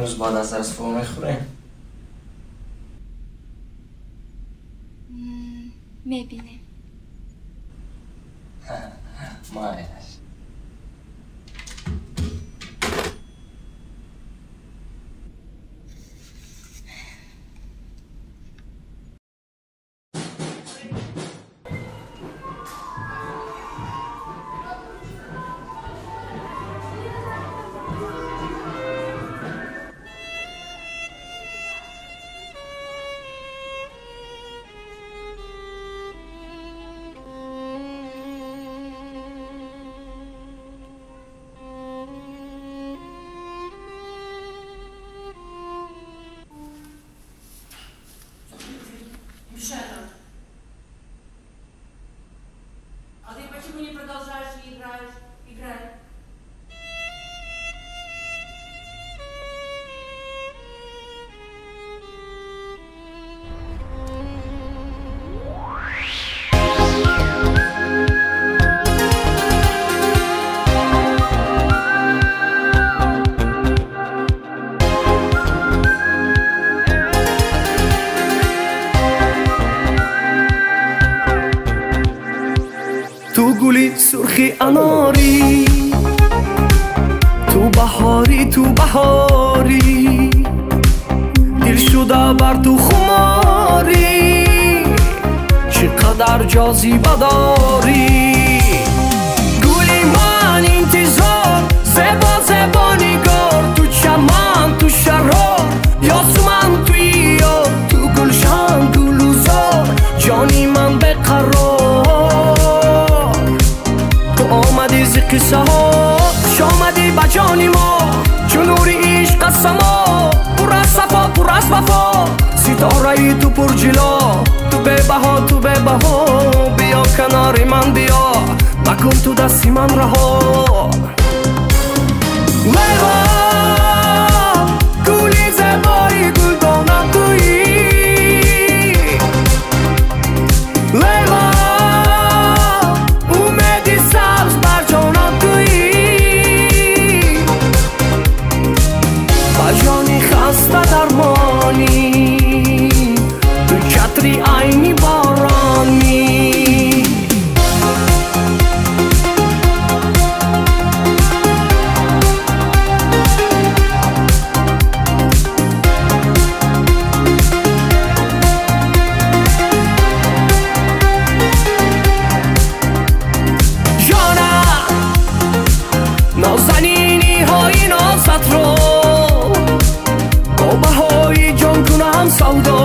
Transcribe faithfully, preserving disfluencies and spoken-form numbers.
امروز بعد از درس فوق میخوریم؟ میبینیم. مایش تو گلی سرخی اناری، تو بهاری تو بهاری، دل شده بر تو خماری، چقدر جاذبه داری. گلی من انتظار، زبا زبا نگار، تو چمن تو شرار، یاسمن توی یار، تو گلشن گلوزار، جانی من بقرار. آمدی زی قصه ها، شامدی با جانی ما، جنوری عشق از سما، پر از صفا پر از وفا، ستاره ای تو پر جلا، تو به بها تو به بها، بیا کنار من بیا، مکن تو دستی من رها. لیلا گلی زبایی گلدانم تویی، لیلا درمانی، تو چتری عینی بارانی. جانم نازنینی های نازت رو با بهای جان کنم سودا،